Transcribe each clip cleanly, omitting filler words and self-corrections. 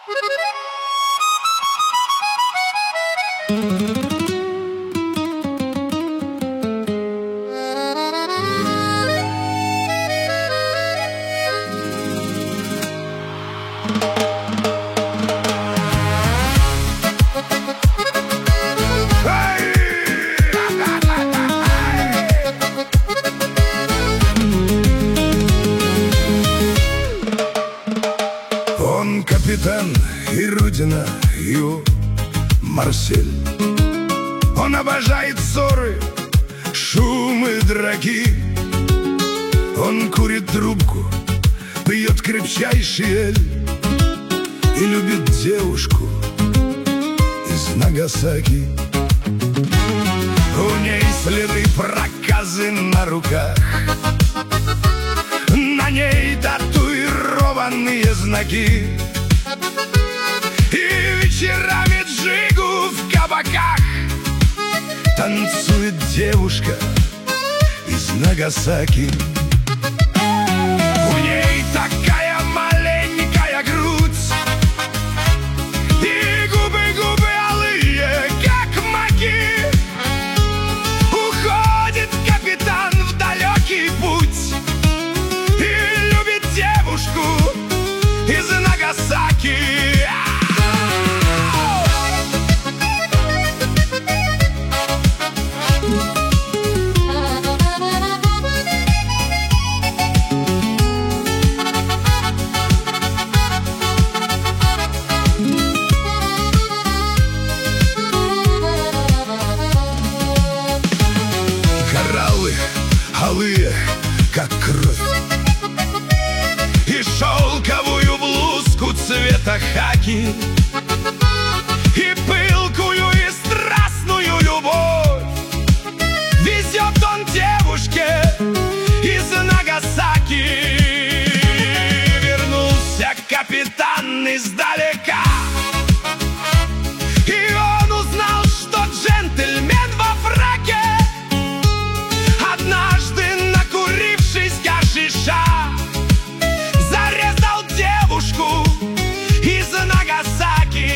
Он капитан и Рудина, его Марсель. Он обожает ссоры, шумы, драки. Он курит трубку, пьет крепчайший эль и любит девушку из Нагасаки. У ней следы проказы на руках, на ней татуированные знаки. И вечерами джигу в кабаках танцует девушка из Нагасаки. У ней такая маленькая грудь и губы алые, как маки. Уходит капитан в далекий путь и любит девушку из Нагасаки. Кораллы алые, как кровь, и шелковую блузку цвета хаки, и пылкую и страстную любовь везет он девушке из Нагасаки. Вернулся капитан издалека, и он узнал, что джентльмен во фраке, однажды накурившись гашиша, зарезал девушку из Нагасаки.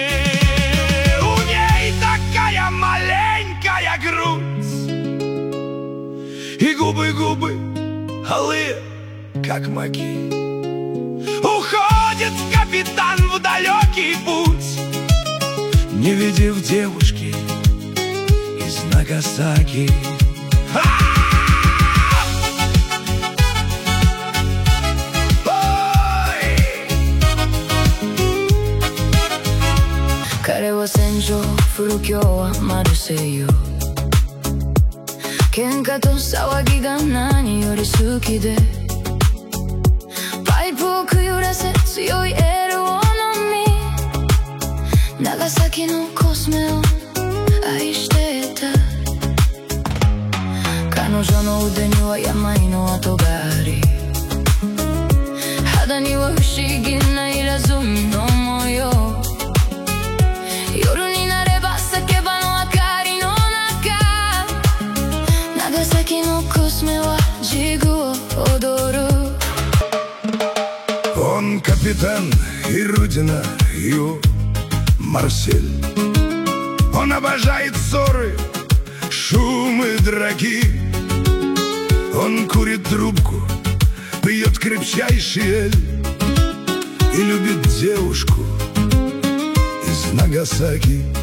У ней такая маленькая грудь и губы алые, как маки. Уходит капитан в далекий путь, не видев девушки из Нагасаки. 彼は戦場古今日はマルセイユ、喧嘩と騒ぎが何より好きで、パイプをくゆらせ強いエールを飲み、長崎のコスメを愛していた。彼女の腕には病の跡があり、肌には不思議な入らずみの模様。夜になれば酒場の明かりの中、長崎のコスメはジグを踊る。 Он капитан и Рудина, его Марсель. Он обожает ссоры, шумы, драки. Он курит трубку, пьет крепчайший эль и любит девушку из Нагасаки.